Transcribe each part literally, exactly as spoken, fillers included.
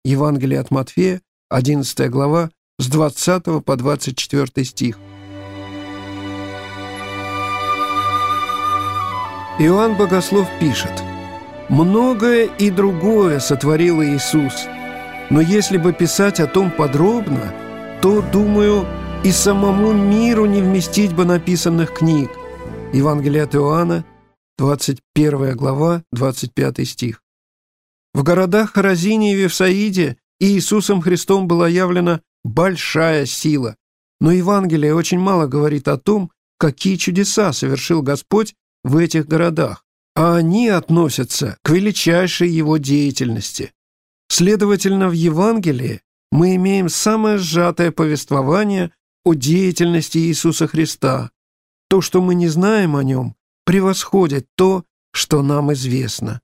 Евангелие от Матфея, одиннадцатая глава, с двадцатого по двадцать четвёртый стих. Иоанн Богослов пишет: «Многое и другое сотворил Иисус, но если бы писать о том подробно, то, думаю, и самому миру не вместить бы написанных книг». Евангелие от Иоанна, двадцать первая глава, двадцать пятый стих. В городах Хоразине и Вифсаиде Иисусом Христом была явлена большая сила, но Евангелие очень мало говорит о том, какие чудеса совершил Господь в этих городах, а они относятся к величайшей Его деятельности. Следовательно, в Евангелии мы имеем самое сжатое повествование о деятельности Иисуса Христа. То, что мы не знаем о Нем, превосходит то, что нам известно.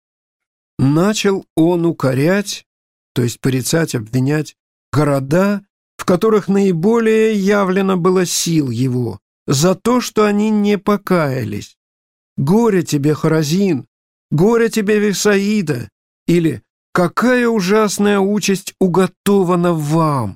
Начал Он укорять, то есть порицать, обвинять, города, в которых наиболее явлено было сил Его, за то, что они не покаялись. «Горе тебе, Хоразин! Горе тебе, Вифсаида!» Или «Какая ужасная участь уготована вам!»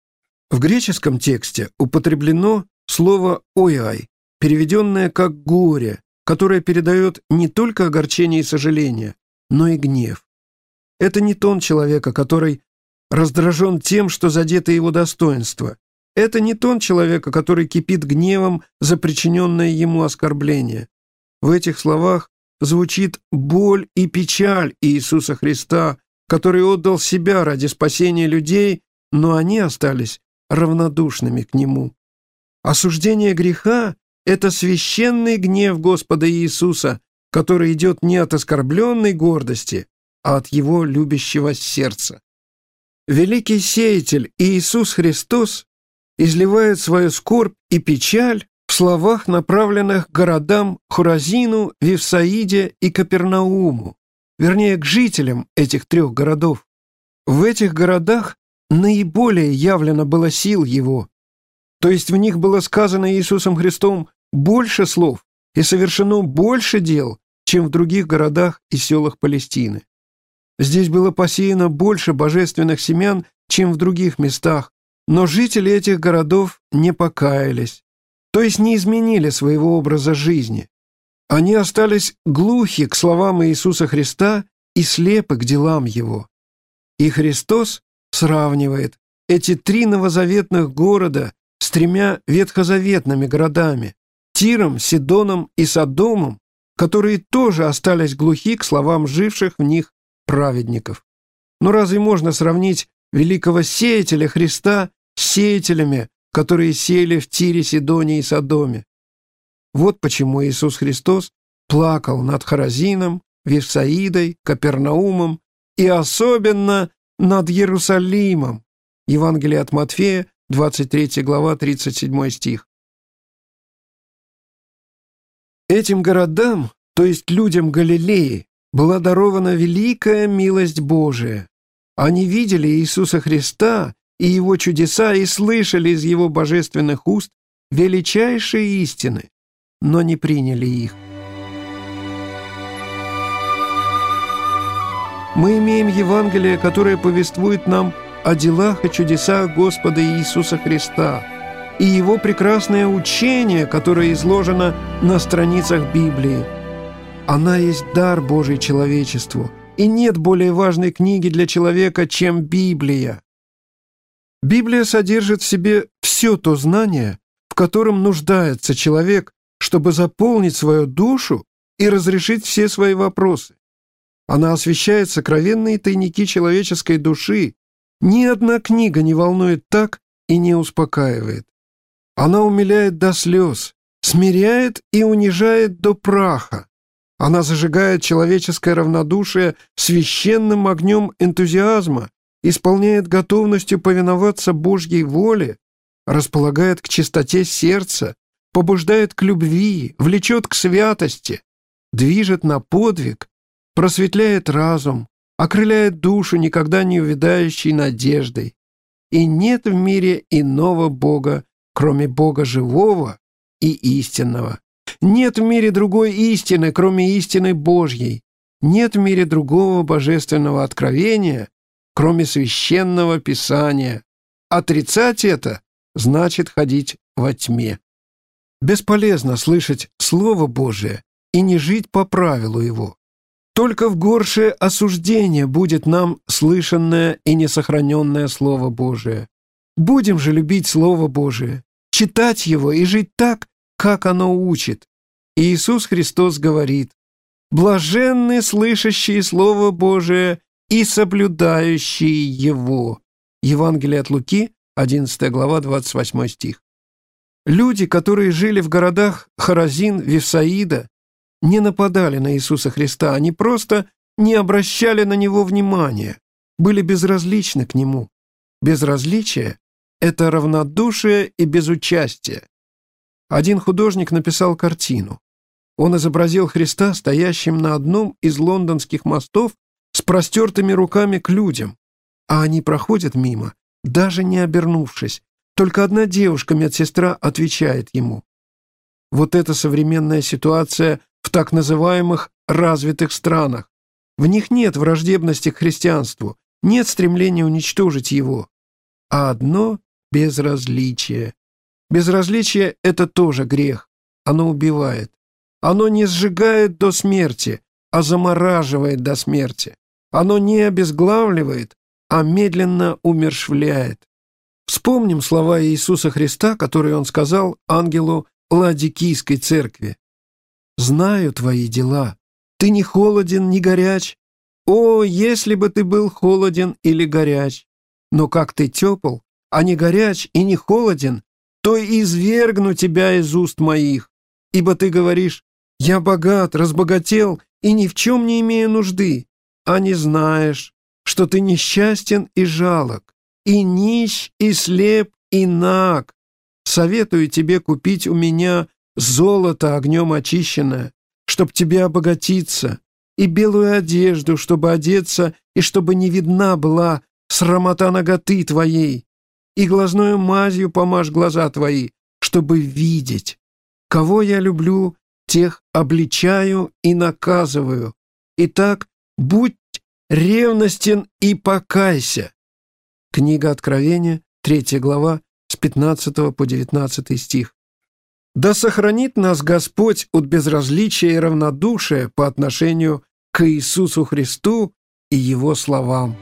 В греческом тексте употреблено слово «ойай», переведенное как «горе», которое передает не только огорчение и сожаление, но и гнев. Это не тон человека, который раздражен тем, что задето его достоинство. Это не тон человека, который кипит гневом за причиненное ему оскорбление. В этих словах звучит боль и печаль Иисуса Христа, который отдал себя ради спасения людей, но они остались равнодушными к Нему. Осуждение греха — это священный гнев Господа Иисуса, который идет не от оскорбленной гордости, а от Его любящего сердца. Великий сеятель Иисус Христос изливает свою скорбь и печаль в словах, направленных к городам Хоразину, Вифсаиде и Капернауму, вернее, к жителям этих трех городов. В этих городах наиболее явлено было сил Его, то есть в них было сказано Иисусом Христом больше слов и совершено больше дел, чем в других городах и селах Палестины. Здесь было посеяно больше божественных семян, чем в других местах, но жители этих городов не покаялись, то есть не изменили своего образа жизни. Они остались глухи к словам Иисуса Христа и слепы к делам Его. И Христос сравнивает эти три новозаветных города с тремя ветхозаветными городами — Тиром, Сидоном и Содомом, которые тоже остались глухи к словам живших в них праведников. Но разве можно сравнить великого сеятеля Христа с сеятелями, которые сеяли в Тире, Сидоне и Содоме? Вот почему Иисус Христос плакал над Хоразином, Вифсаидой, Капернаумом и особенно над Иерусалимом. Евангелие от Матфея, двадцать третья глава, тридцать седьмой стих. Этим городам, то есть людям Галилеи, была дарована великая милость Божия. Они видели Иисуса Христа и Его чудеса и слышали из Его божественных уст величайшие истины, но не приняли их. Мы имеем Евангелие, которое повествует нам о делах и чудесах Господа Иисуса Христа и Его прекрасное учение, которое изложено на страницах Библии. Она есть дар Божий человечеству, и нет более важной книги для человека, чем Библия. Библия содержит в себе все то знание, в котором нуждается человек, чтобы заполнить свою душу и разрешить все свои вопросы. Она освещает сокровенные тайники человеческой души. Ни одна книга не волнует так и не успокаивает. Она умиляет до слез, смиряет и унижает до праха. Она зажигает человеческое равнодушие священным огнем энтузиазма, исполняет готовностью повиноваться Божьей воле, располагает к чистоте сердца, побуждает к любви, влечет к святости, движет на подвиг, просветляет разум, окрыляет душу никогда не увядающей надеждой. И нет в мире иного Бога, кроме Бога живого и истинного. Нет в мире другой истины, кроме истины Божьей. Нет в мире другого божественного откровения, кроме священного Писания. Отрицать это значит ходить во тьме. Бесполезно слышать Слово Божие и не жить по правилу его. Только в горшее осуждение будет нам слышанное и несохраненное Слово Божие. Будем же любить Слово Божие, читать его и жить так, как оно учит. И Иисус Христос говорит: «Блаженны слышащие Слово Божие и соблюдающие его». Евангелие от Луки, одиннадцатая глава, двадцать восьмой стих. Люди, которые жили в городах Хоразин, Вифсаида, не нападали на Иисуса Христа, они просто не обращали на Него внимания, были безразличны к Нему. Безразличие — это равнодушие и безучастие. Один художник написал картину. Он изобразил Христа, стоящим на одном из лондонских мостов с простертыми руками к людям, а они проходят мимо, даже не обернувшись. Только одна девушка-медсестра отвечает ему. Вот это современная ситуация в так называемых развитых странах. В них нет враждебности к христианству, нет стремления уничтожить его, а одно безразличие. Безразличие — это тоже грех, оно убивает. Оно не сжигает до смерти, а замораживает до смерти. Оно не обезглавливает, а медленно умерщвляет. Вспомним слова Иисуса Христа, которые Он сказал ангелу Ладикийской церкви. «Знаю твои дела. Ты не холоден, ни горяч. О, если бы ты был холоден или горяч! Но как ты тепл, а не горяч и не холоден, то извергну тебя из уст моих. Ибо ты говоришь: я богат, разбогател и ни в чем не имею нужды, а не знаешь, что ты несчастен и жалок, и нищ, и слеп, и наг. Советую тебе купить у меня золото огнем очищенное, чтоб тебе обогатиться, и белую одежду, чтобы одеться, и чтобы не видна была срамота наготы твоей, и глазною мазью помажь глаза твои, чтобы видеть. Кого я люблю, тех обличаю и наказываю. Итак, будь ревностен и покайся». Книга Откровения, третья глава, с пятнадцатого по девятнадцатый стих. Да сохранит нас Господь от безразличия и равнодушия по отношению к Иисусу Христу и Его словам.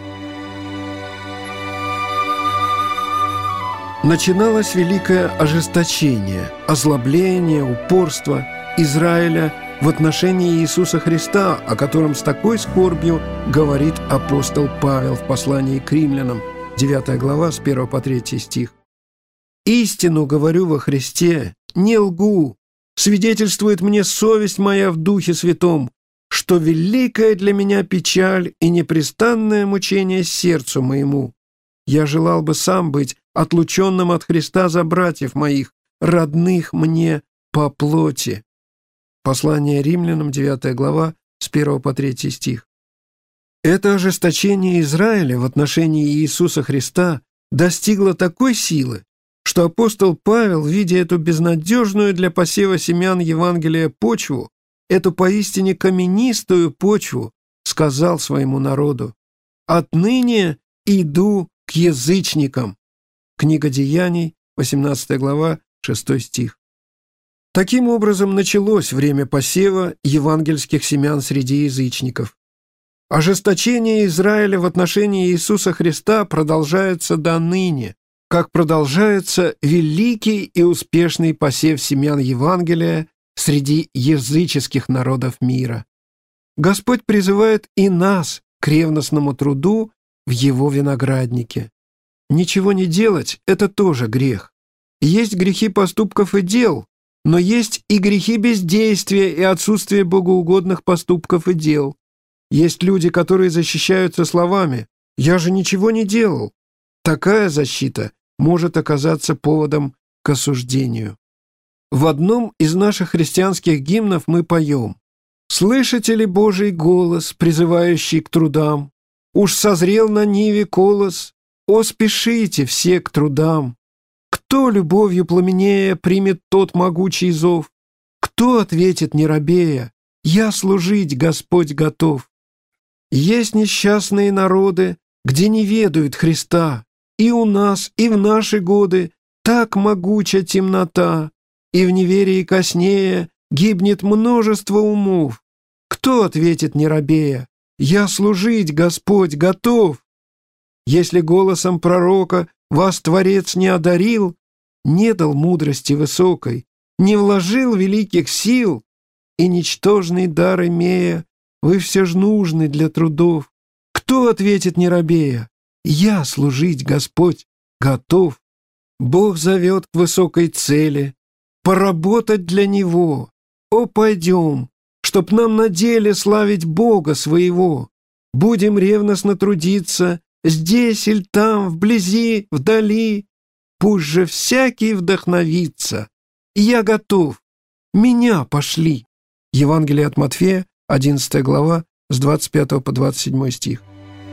Начиналось великое ожесточение, озлобление, упорство Израиля в отношении Иисуса Христа, о котором с такой скорбью говорит апостол Павел в послании к римлянам, девятая глава, с первого по третий стих. «Истину говорю во Христе, не лгу, свидетельствует мне совесть моя в Духе Святом, что великая для меня печаль и непрестанное мучение сердцу моему. Я желал бы сам быть отлученным от Христа за братьев моих, родных мне по плоти». Послание римлянам, девятая глава, с первого по третий стих. Это ожесточение Израиля в отношении Иисуса Христа достигло такой силы, что апостол Павел, видя эту безнадежную для посева семян Евангелия почву, эту поистине каменистую почву, сказал своему народу: «Отныне иду к язычникам». Книга Деяний, восемнадцатая глава, шестой стих. Таким образом началось время посева евангельских семян среди язычников. Ожесточение Израиля в отношении Иисуса Христа продолжается до ныне, как продолжается великий и успешный посев семян Евангелия среди языческих народов мира. Господь призывает и нас к ревностному труду в Его винограднике. Ничего не делать — это тоже грех. Есть грехи поступков и дел, но есть и грехи бездействия и отсутствия богоугодных поступков и дел. Есть люди, которые защищаются словами: «Я же ничего не делал». Такая защита может оказаться поводом к осуждению. В одном из наших христианских гимнов мы поем: «Слышите ли Божий голос, призывающий к трудам? Уж созрел на ниве колос, о, спешите все к трудам! Кто любовью пламенея примет тот могучий зов? Кто ответит, не робея: я служить, Господь, готов? Есть несчастные народы, где не ведают Христа. И у нас, и в наши годы так могуча темнота, и в неверии коснея гибнет множество умов. Кто ответит, не робея: «Я служить, Господь, готов»? Если голосом пророка вас Творец не одарил, не дал мудрости высокой, не вложил великих сил, и ничтожный дар имея, вы все ж нужны для трудов. Кто ответит, не робея: «Я служить, Господь, готов»? Бог зовет к высокой цели, поработать для Него. О, пойдем, чтоб нам на деле славить Бога своего. Будем ревностно трудиться, здесь или там, вблизи, вдали. Пусть же всякий вдохновится. Я готов. Меня пошли. Евангелие от Матфея, одиннадцатая глава, с двадцать пятого по двадцать седьмой стих.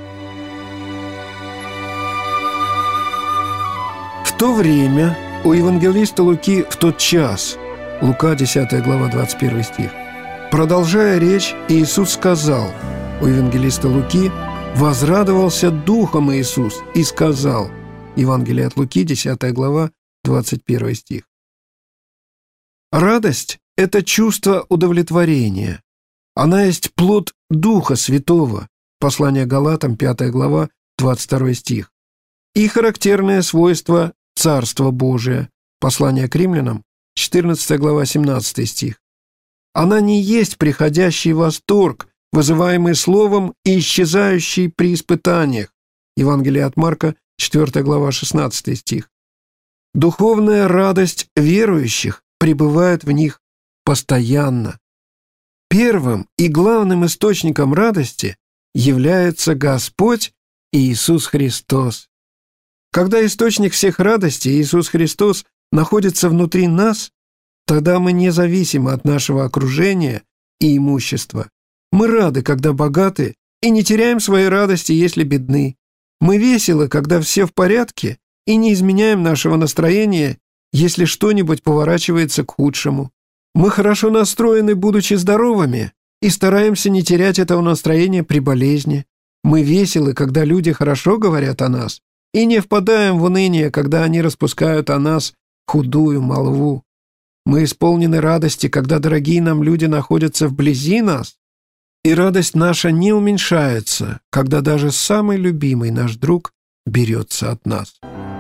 В то время у евангелиста Луки в тот час, Лука, десятая глава, двадцать первый стих, продолжая речь, Иисус сказал, у евангелиста Луки возрадовался духом Иисус и сказал, Евангелие от Луки, десятая глава, двадцать первый стих. Радость — это чувство удовлетворения. Она есть плод Духа Святого, послание Галатам, пятая глава, двадцать второй стих. И характерное свойство Царства Божия, послание к Римлянам, четырнадцатая глава, семнадцатый стих. Она не есть приходящий восторг, вызываемый словом и исчезающий при испытаниях, Евангелие от Марка, четвёртая глава, шестнадцатый стих. Духовная радость верующих пребывает в них постоянно. Первым и главным источником радости является Господь Иисус Христос. Когда источник всех радостей, Иисус Христос, находится внутри нас, тогда мы независимы от нашего окружения и имущества. Мы рады, когда богаты, и не теряем своей радости, если бедны. Мы веселы, когда все в порядке, и не изменяем нашего настроения, если что-нибудь поворачивается к худшему. Мы хорошо настроены, будучи здоровыми, и стараемся не терять этого настроения при болезни. Мы веселы, когда люди хорошо говорят о нас, и не впадаем в уныние, когда они распускают о нас худую молву. Мы исполнены радости, когда дорогие нам люди находятся вблизи нас, и радость наша не уменьшается, когда даже самый любимый наш друг берется от нас.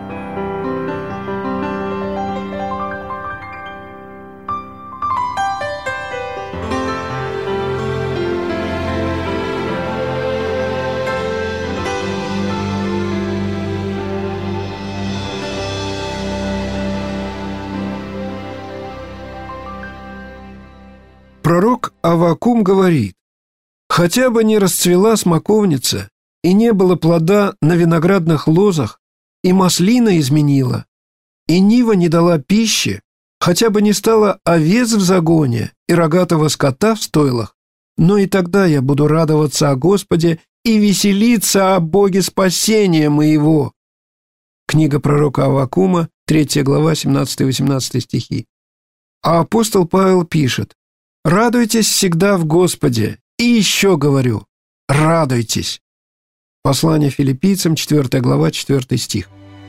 Пророк Аввакум говорит: «Хотя бы не расцвела смоковница, и не было плода на виноградных лозах, и маслина изменила, и нива не дала пищи, хотя бы не стало овец в загоне и рогатого скота в стойлах, но и тогда я буду радоваться о Господе и веселиться о Боге спасения моего». Книга пророка Аввакума, третья глава, семнадцатый-восемнадцатый стихи. А апостол Павел пишет: «Радуйтесь всегда в Господе, и еще говорю, радуйтесь». Послание Филиппийцам, четвёртая глава, четвёртый стих.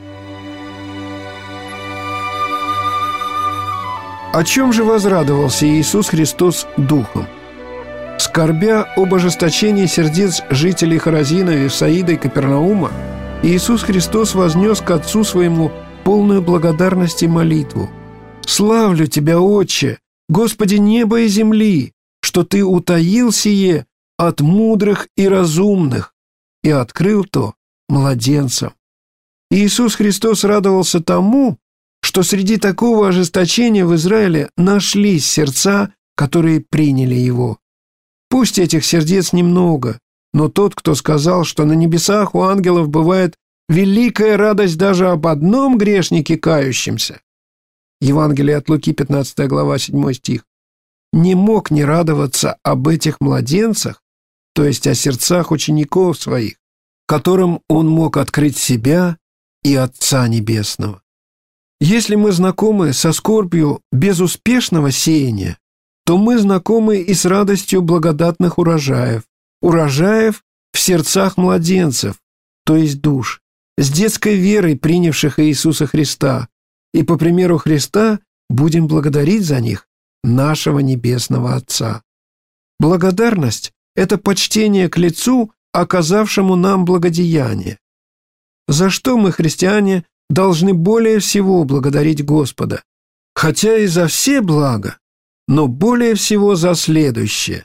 О чем же возрадовался Иисус Христос духом? Скорбя об ожесточении сердец жителей Хоразина, Вифсаида и Капернаума, Иисус Христос вознес к Отцу Своему полную благодарность и молитву: «Славлю Тебя, Отче, Господи неба и земли, что Ты утаил сие от мудрых и разумных и открыл то младенцам». Иисус Христос радовался тому, что среди такого ожесточения в Израиле нашлись сердца, которые приняли Его. Пусть этих сердец немного, но тот, кто сказал, что на небесах у ангелов бывает великая радость даже об одном грешнике кающемся, Евангелие от Луки, пятнадцатая глава, седьмой стих, не мог не радоваться об этих младенцах, то есть о сердцах учеников своих, которым он мог открыть себя и Отца Небесного. Если мы знакомы со скорбью безуспешного сеяния, то мы знакомы и с радостью благодатных урожаев, урожаев в сердцах младенцев, то есть душ, с детской верой принявших Иисуса Христа, и по примеру Христа будем благодарить за них нашего Небесного Отца. Благодарность – это почтение к лицу, оказавшему нам благодеяние. За что мы, христиане, должны более всего благодарить Господа? Хотя и за все блага, но более всего за следующее.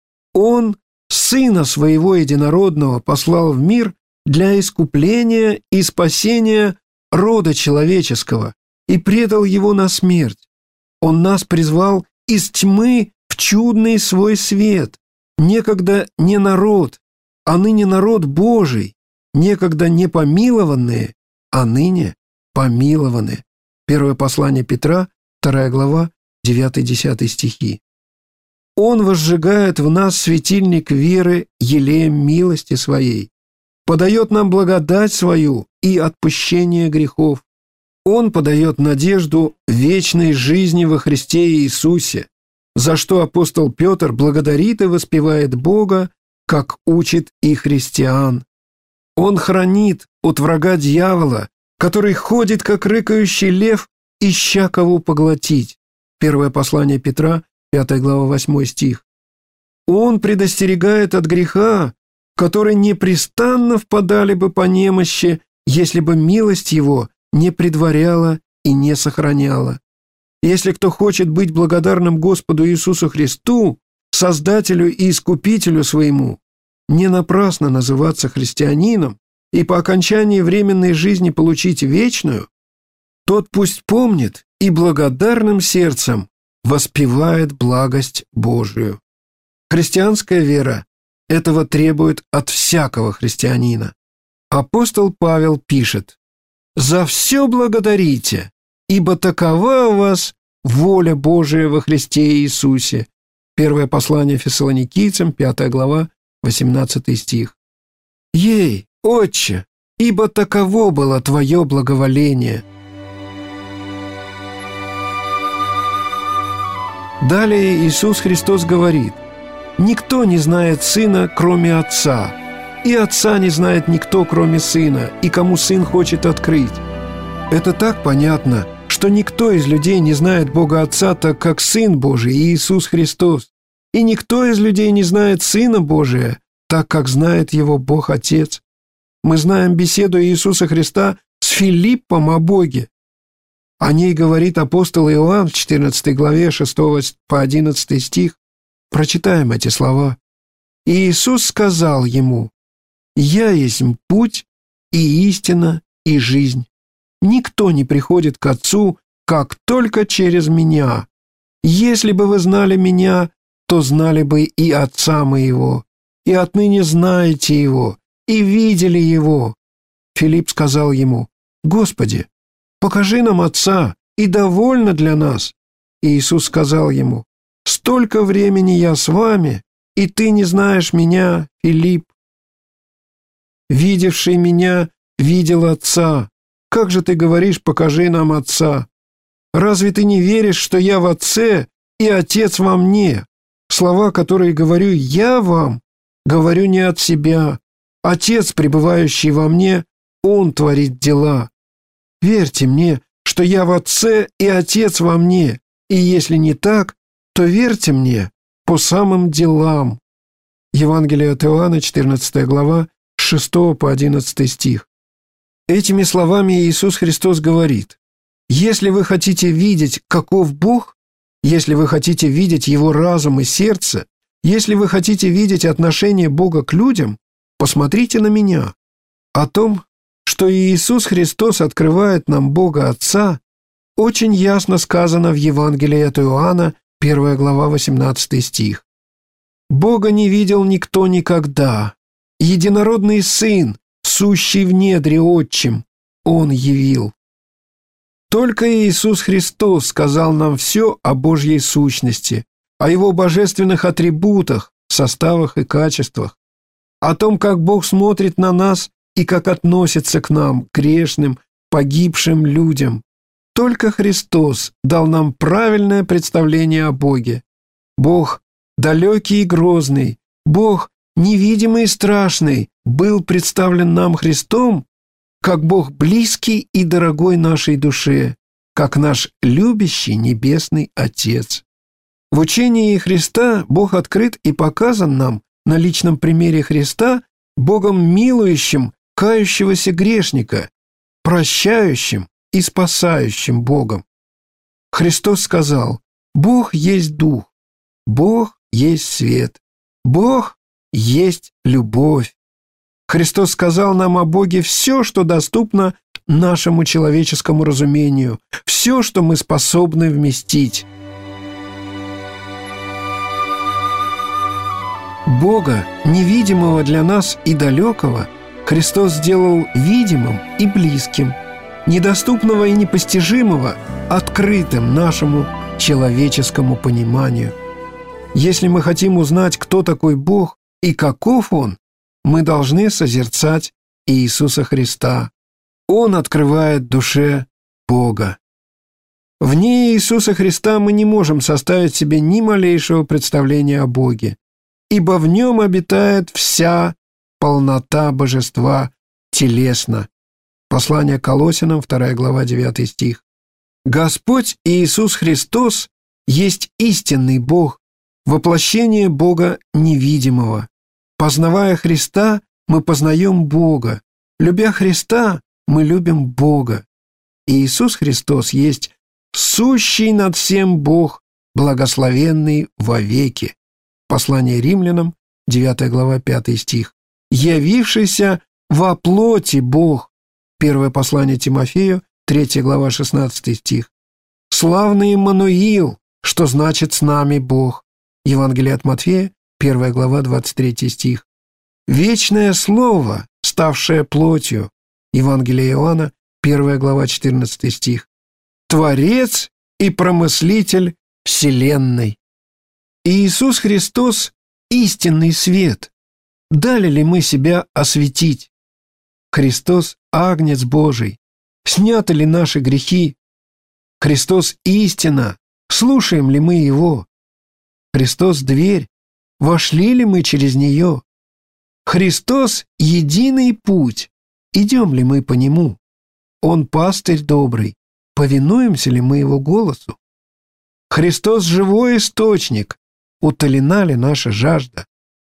Он Сына Своего Единородного послал в мир для искупления и спасения рода человеческого и предал Его на смерть. Он нас призвал из тьмы в чудный Свой свет, некогда не народ, а ныне народ Божий, некогда не помилованные, а ныне помилованы. Первое послание Петра, вторая глава, девятый-десятый стихи. Он возжигает в нас светильник веры елеем милости Своей, подает нам благодать Свою и отпущение грехов. Он подает надежду вечной жизни во Христе Иисусе, за что апостол Петр благодарит и воспевает Бога, как учит и христиан. Он хранит от врага дьявола, который ходит, как рыкающий лев, ища кого поглотить. Первое послание Петра, пятая глава, восьмой стих. Он предостерегает от греха, в который непрестанно впадали бы по немощи, если бы милость Его не предваряла и не сохраняла. Если кто хочет быть благодарным Господу Иисусу Христу, Создателю и Искупителю своему, не напрасно называться христианином и по окончании временной жизни получить вечную, тот пусть помнит и благодарным сердцем воспевает благость Божию. Христианская вера этого требует от всякого христианина. Апостол Павел пишет: «За все благодарите, ибо такова у вас воля Божия во Христе Иисусе». Первое послание Фессалоникийцам, пятая глава, восемнадцатый стих. «Ей, Отче, ибо таково было Твое благоволение». Далее Иисус Христос говорит: «Никто не знает Сына, кроме Отца, и Отца не знает никто, кроме Сына, и кому Сын хочет открыть». Это так понятно, что никто из людей не знает Бога Отца, так как Сын Божий Иисус Христос, и никто из людей не знает Сына Божия, так как знает Его Бог Отец. Мы знаем беседу Иисуса Христа с Филиппом о Боге. О ней говорит апостол Иоанн в четырнадцатой главе, шестого по одиннадцатый стих. Прочитаем эти слова. «И Иисус сказал ему: «Я есть путь и истина и жизнь. Никто не приходит к Отцу, как только через Меня. Если бы вы знали Меня, то знали бы и Отца Моего, и отныне знаете Его, и видели Его». Филипп сказал ему: «Господи, покажи нам Отца, и довольно для нас». И Иисус сказал ему: «Столько времени я с вами, и ты не знаешь Меня, Филипп. Видевший Меня видел Отца. Как же ты говоришь: покажи нам Отца? Разве ты не веришь, что я в Отце, и Отец во мне? Слова, которые говорю я вам, говорю не от себя. Отец, пребывающий во мне, Он творит дела. Верьте мне, что я в Отце, и Отец во мне, и если не так, то верьте мне по самым делам». Евангелие от Иоанна, четырнадцатая глава, с шестого по одиннадцатый стих. Этими словами Иисус Христос говорит: «Если вы хотите видеть, каков Бог, если вы хотите видеть Его разум и сердце, если вы хотите видеть отношение Бога к людям, посмотрите на Меня». О том, что Иисус Христос открывает нам Бога Отца, очень ясно сказано в Евангелии от Иоанна, первая глава, восемнадцатый стих. «Бога не видел никто никогда. Единородный Сын, сущий в недре Отчим, Он явил». Только Иисус Христос сказал нам все о Божьей сущности, о Его божественных атрибутах, составах и качествах, о том, как Бог смотрит на нас и как относится к нам, грешным, погибшим людям. Только Христос дал нам правильное представление о Боге. Бог далекий и грозный, Бог невидимый и страшный, был представлен нам Христом как Бог близкий и дорогой нашей душе, как наш любящий Небесный Отец. В учении Христа Бог открыт и показан нам на личном примере Христа Богом милующим кающегося грешника, прощающим и спасающим Богом. Христос сказал: «Бог есть Дух, Бог есть свет, Бог есть любовь». Христос сказал нам о Боге все, что доступно нашему человеческому разумению, все, что мы способны вместить. Бога, невидимого для нас и далекого, Христос сделал видимым и близким, недоступного и непостижимого, открытым нашему человеческому пониманию. Если мы хотим узнать, кто такой Бог и каков Он, мы должны созерцать Иисуса Христа. Он открывает душе Бога. Вне Иисуса Христа мы не можем составить себе ни малейшего представления о Боге, ибо в Нем обитает вся полнота Божества телесно. Послание к Колоссянам, вторая глава, девятый стих. Господь Иисус Христос есть истинный Бог, воплощение Бога невидимого. Познавая Христа, мы познаем Бога. Любя Христа, мы любим Бога. Иисус Христос есть сущий над всем Бог, благословенный вовеки. Послание Римлянам, девятая глава, пятый стих. Явившийся во плоти Бог. Первое послание Тимофею, третья глава, шестнадцатый стих. Славный Иммануил, что значит «с нами Бог». Евангелие от Матфея, первая глава, двадцать третий стих. Вечное Слово, ставшее плотью. Евангелие Иоанна, первая глава, четырнадцатый стих. Творец и промыслитель вселенной. Иисус Христос – истинный свет. Дали ли мы себя осветить? Христос – Агнец Божий. Сняты ли наши грехи? Христос – истина. Слушаем ли мы Его? Христос – дверь. Вошли ли мы через нее? Христос – единый путь. Идем ли мы по Нему? Он пастырь добрый. Повинуемся ли мы Его голосу? Христос – живой источник. Утолена ли наша жажда?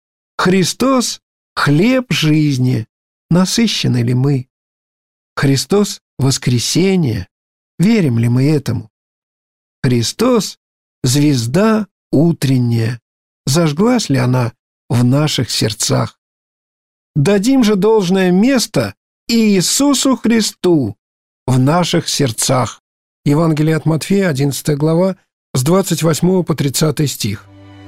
Христос – хлеб жизни. Насыщены ли мы? Христос – воскресение. Верим ли мы этому? Христос – звезда утренняя. Зажглась ли она в наших сердцах? Дадим же должное место Иисусу Христу в наших сердцах. Евангелие от Матфея, одиннадцатая глава, с двадцать восьмого по тридцатый стих.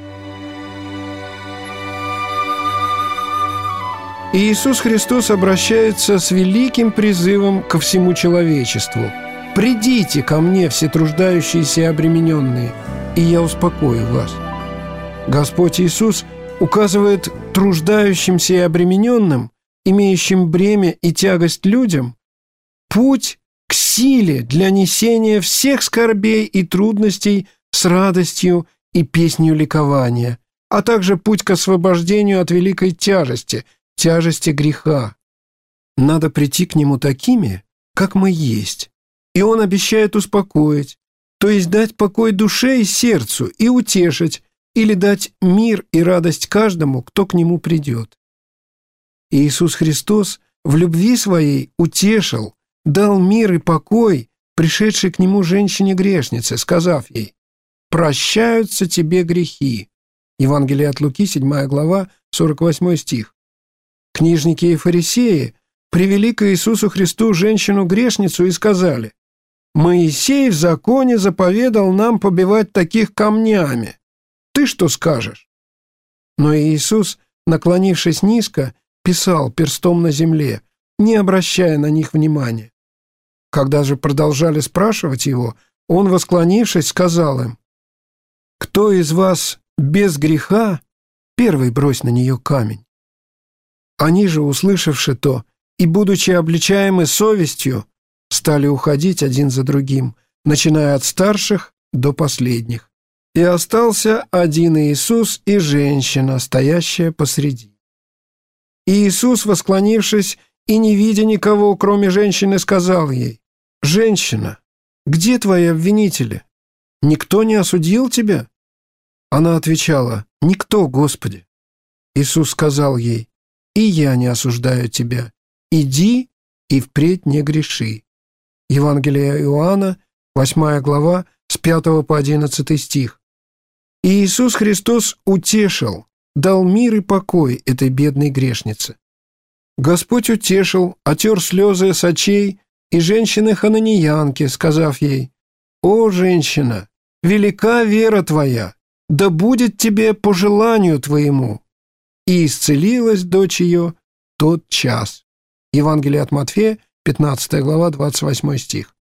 Иисус Христос обращается с великим призывом ко всему человечеству. «Придите ко мне, все труждающиеся и обремененные, и я успокою вас». Господь Иисус указывает труждающимся и обремененным, имеющим бремя и тягость людям, путь к силе для несения всех скорбей и трудностей с радостью и песнью ликования, а также путь к освобождению от великой тяжести, тяжести греха. Надо прийти к Нему такими, как мы есть, и Он обещает успокоить, то есть дать покой душе и сердцу и утешить, или дать мир и радость каждому, кто к Нему придет. Иисус Христос в любви Своей утешил, дал мир и покой пришедшей к Нему женщине-грешнице, сказав ей: «Прощаются тебе грехи». Евангелие от Луки, седьмая глава, сорок восьмой стих. Книжники и фарисеи привели к Иисусу Христу женщину-грешницу и сказали: «Моисей в законе заповедал нам побивать таких камнями. Ты что скажешь?» Но Иисус, наклонившись низко, писал перстом на земле, не обращая на них внимания. Когда же продолжали спрашивать Его, Он, восклонившись, сказал им: «Кто из вас без греха, первый брось на нее камень». Они же, услышавши то и будучи обличаемы совестью, стали уходить один за другим, начиная от старших до последних. И остался один Иисус и женщина, стоящая посреди. И Иисус, восклонившись и не видя никого, кроме женщины, сказал ей: «Женщина, где твои обвинители? Никто не осудил тебя?» Она отвечала: «Никто, Господи». Иисус сказал ей: «И я не осуждаю тебя. Иди и впредь не греши». Евангелие Иоанна, восьмая глава, с пятого по одиннадцатый стих. И Иисус Христос утешил, дал мир и покой этой бедной грешнице. Господь утешил, отер слезы с очей и женщины-хананиянки, сказав ей: «О, женщина, велика вера твоя, да будет тебе по желанию твоему». И исцелилась дочь ее тот час. Евангелие от Матфея, пятнадцатая глава, двадцать восьмой стих.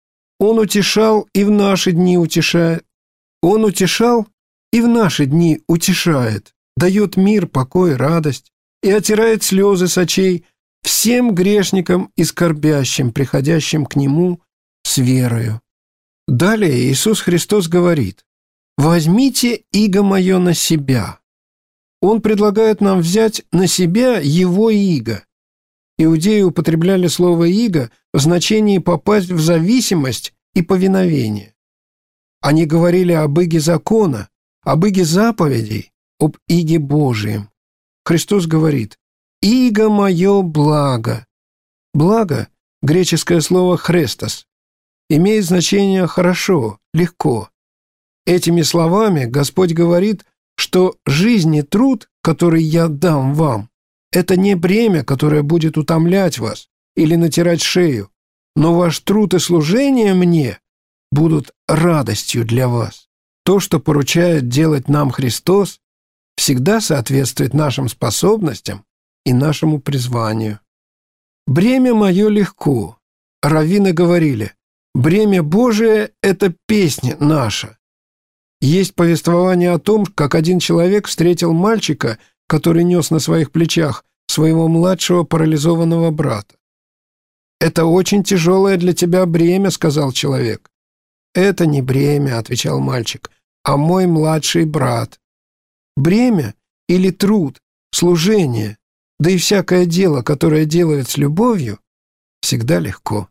Он утешал и в наши дни утешает. Он утешал и в наши дни утешает, дает мир, покой, радость и отирает слезы с очей всем грешникам и скорбящим, приходящим к Нему с верою. Далее Иисус Христос говорит: «Возьмите иго мое на себя». Он предлагает нам взять на себя Его иго. Иудеи употребляли слово «иго» в значении попасть в зависимость и повиновение. Они говорили об иге закона, об иге заповедей, об иге Божием. Христос говорит: «Иго мое благо». Благо, греческое слово «хрестос», имеет значение «хорошо», «легко». Этими словами Господь говорит, что жизнь и труд, который я дам вам, это не бремя, которое будет утомлять вас или натирать шею, но ваш труд и служение мне будут радостью для вас. То, что поручает делать нам Христос, всегда соответствует нашим способностям и нашему призванию. «Бремя мое легко». Раввины говорили: «Бремя Божие – это песня наша». Есть повествование о том, как один человек встретил мальчика, который нес на своих плечах своего младшего парализованного брата. «Это очень тяжелое для тебя бремя», — сказал человек. «Это не бремя», — отвечал мальчик, — «а мой младший брат». Бремя или труд, служение, да и всякое дело, которое делает с любовью, всегда легко.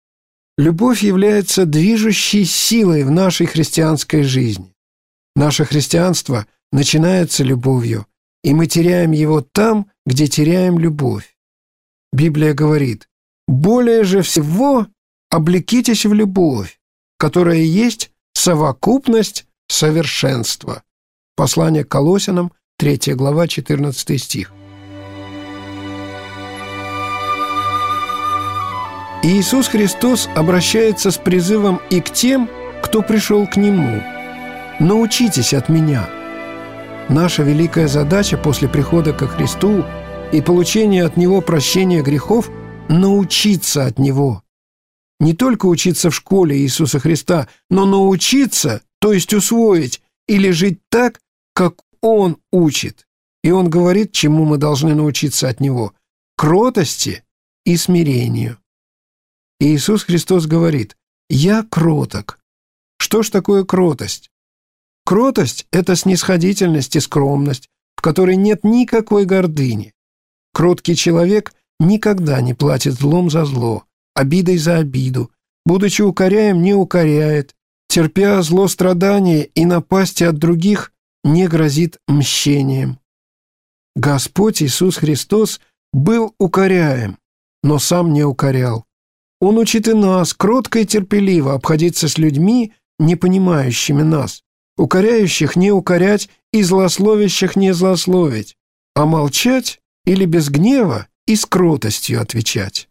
Любовь является движущей силой в нашей христианской жизни. Наше христианство начинается любовью, и мы теряем его там, где теряем любовь. Библия говорит: «Более же всего облекитесь в любовь, которая есть совокупность совершенства». Послание к Колоссянам, третья глава, четырнадцатый стих. Иисус Христос обращается с призывом и к тем, кто пришел к Нему: «Научитесь от Меня». Наша великая задача после прихода ко Христу и получения от Него прощения грехов – научиться от Него. Не только учиться в школе Иисуса Христа, но научиться, то есть усвоить, или жить так, как Он учит. И Он говорит, чему мы должны научиться от Него – кротости и смирению. И Иисус Христос говорит: «Я кроток». Что ж такое кротость? Кротость – это снисходительность и скромность, в которой нет никакой гордыни. Кроткий человек никогда не платит злом за зло, обидой за обиду, будучи укоряем, не укоряет, терпя зло, страдания и напасти от других, не грозит мщением. Господь Иисус Христос был укоряем, но Сам не укорял. Он учит и нас кротко и терпеливо обходиться с людьми, не понимающими нас, укоряющих не укорять и злословящих не злословить, а молчать или без гнева и с кротостью отвечать.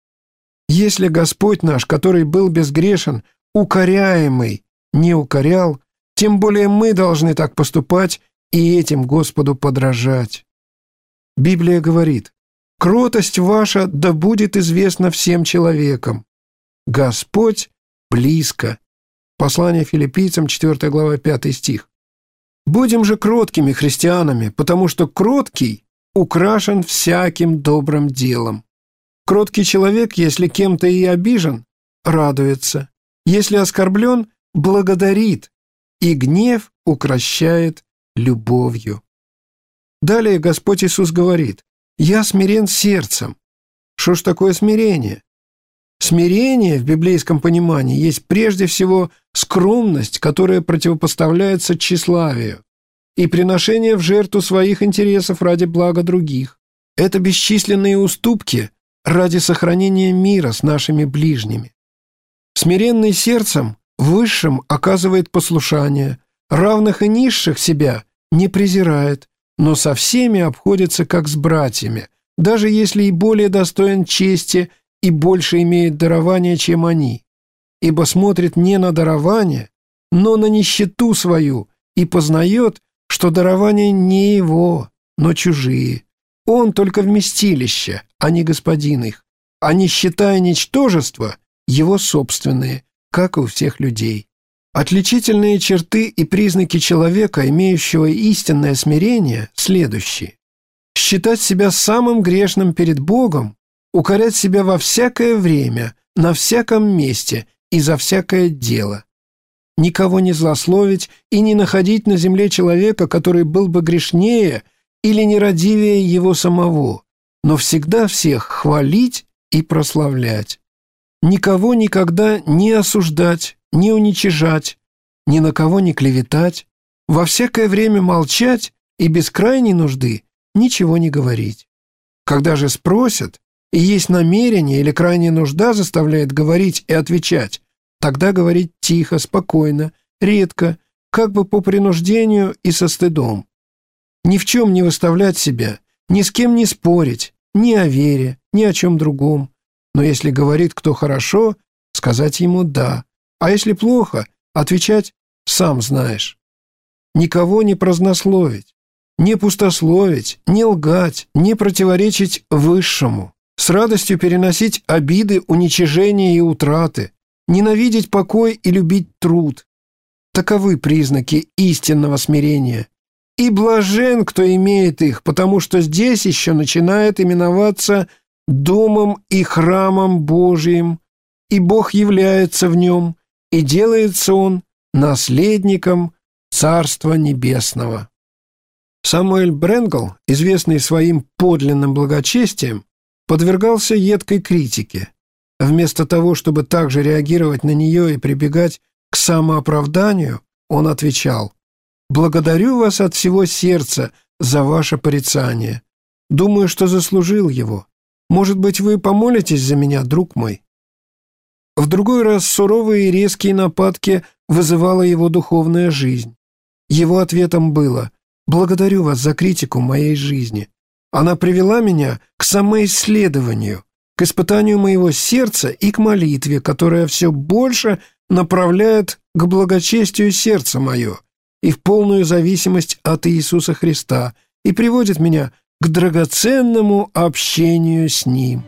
Если Господь наш, который был безгрешен, укоряемый, не укорял, тем более мы должны так поступать и этим Господу подражать. Библия говорит: «Кротость ваша да будет известна всем человекам. Господь близко». Послание Филиппийцам, четвёртая глава, пятый стих. Будем же кроткими христианами, потому что кроткий украшен всяким добрым делом. Кроткий человек, если кем-то и обижен, радуется, если оскорблен, благодарит, и гнев укрощает любовью. Далее Господь Иисус говорит: «Я смирен сердцем». Что ж такое смирение? Смирение в библейском понимании есть прежде всего скромность, которая противопоставляется тщеславию, и приношение в жертву своих интересов ради блага других. Это бесчисленные уступки ради сохранения мира с нашими ближними. Смиренный сердцем высшим оказывает послушание, равных и низших себя не презирает, но со всеми обходится как с братьями, даже если и более достоин чести и больше имеет дарования, чем они, ибо смотрит не на дарование, но на нищету свою и познает, что дарования не его, но чужие. Он только вместилище, а не господин их, а нищета и ничтожество его собственные, как и у всех людей. Отличительные черты и признаки человека, имеющего истинное смирение, следующие. Считать себя самым грешным перед Богом, укорять себя во всякое время, на всяком месте и за всякое дело. Никого не злословить и не находить на земле человека, который был бы грешнее или нерадивее его самого, но всегда всех хвалить и прославлять. Никого никогда не осуждать, не уничижать, ни на кого не клеветать, во всякое время молчать и без крайней нужды ничего не говорить. Когда же спросят, и есть намерение или крайняя нужда заставляет говорить и отвечать, тогда говорить тихо, спокойно, редко, как бы по принуждению и со стыдом. Ни в чем не выставлять себя, ни с кем не спорить, ни о вере, ни о чем другом. Но если говорит кто хорошо, сказать ему «да», а если плохо, отвечать «сам знаешь». Никого не празднословить, не пустословить, не лгать, не противоречить высшему, с радостью переносить обиды, уничижения и утраты, ненавидеть покой и любить труд. Таковы признаки истинного смирения. И блажен, кто имеет их, потому что здесь еще начинает именоваться домом и храмом Божиим, и Бог является в нем, и делается он наследником Царства Небесного. Самуэль Бренгл, известный своим подлинным благочестием, подвергался едкой критике. Вместо того, чтобы также реагировать на нее и прибегать к самооправданию, он отвечал: «Благодарю вас от всего сердца за ваше порицание. Думаю, что заслужил его. Может быть, вы помолитесь за меня, друг мой?» В другой раз суровые и резкие нападки вызывала его духовная жизнь. Его ответом было: «Благодарю вас за критику моей жизни. Она привела меня к самоисследованию, к испытанию моего сердца и к молитве, которая все больше направляет к благочестию сердца мое и в полную зависимость от Иисуса Христа и приводит меня к драгоценному общению с Ним».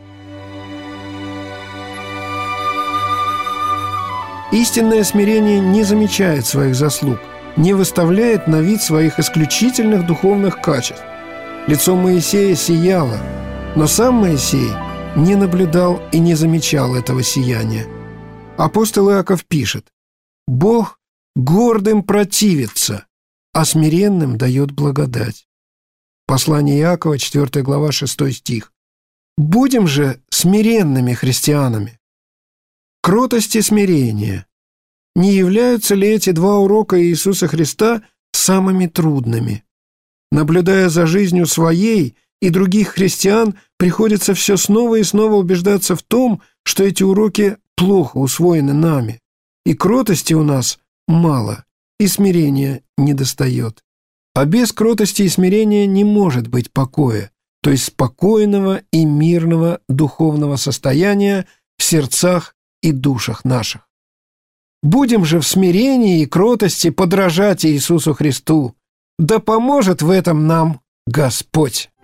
Истинное смирение не замечает своих заслуг, не выставляет на вид своих исключительных духовных качеств. Лицо Моисея сияло, но сам Моисей не наблюдал и не замечал этого сияния. Апостол Иаков пишет: «Бог гордым противится, а смиренным дает благодать». Послание Иакова, четвёртая глава, шестой стих. Будем же смиренными христианами. Кротость и смирение. Не являются ли эти два урока Иисуса Христа самыми трудными? Наблюдая за жизнью своей и других христиан, приходится все снова и снова убеждаться в том, что эти уроки плохо усвоены нами, и кротости у нас мало, и смирения недостает. А без кротости и смирения не может быть покоя, то есть спокойного и мирного духовного состояния в сердцах и душах наших. Будем же в смирении и кротости подражать Иисусу Христу. Да поможет в этом нам Господь!